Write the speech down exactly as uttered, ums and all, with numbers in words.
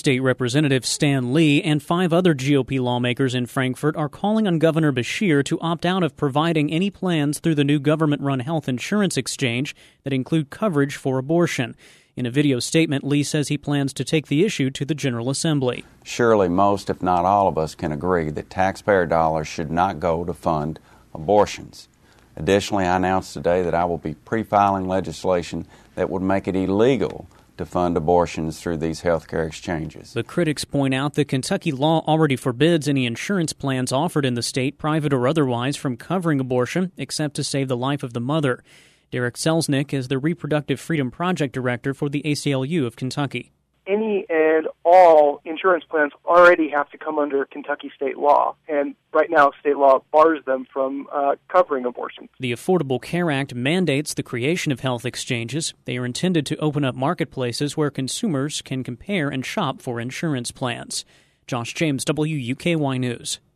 State Representative Stan Lee and five other G O P lawmakers in Frankfort are calling on Governor Beshear to opt out of providing any plans through the new government-run health insurance exchange that include coverage for abortion. In a video statement, Lee says he plans to take the issue to the General Assembly. Surely most, if not all of us, can agree that taxpayer dollars should not go to fund abortions. Additionally, I announced today that I will be pre-filing legislation that would make it illegal to fund abortions through these healthcare exchanges. The critics point out that Kentucky law already forbids any insurance plans offered in the state, private or otherwise, from covering abortion, except to save the life of the mother. Derek Selznick is the Reproductive Freedom Project Director for the A C L U of Kentucky. Any and all insurance plans already have to come under Kentucky state law, and right now state law bars them from uh, covering abortions. The Affordable Care Act mandates the creation of health exchanges. They are intended to open up marketplaces where consumers can compare and shop for insurance plans. Josh James, W U K Y News.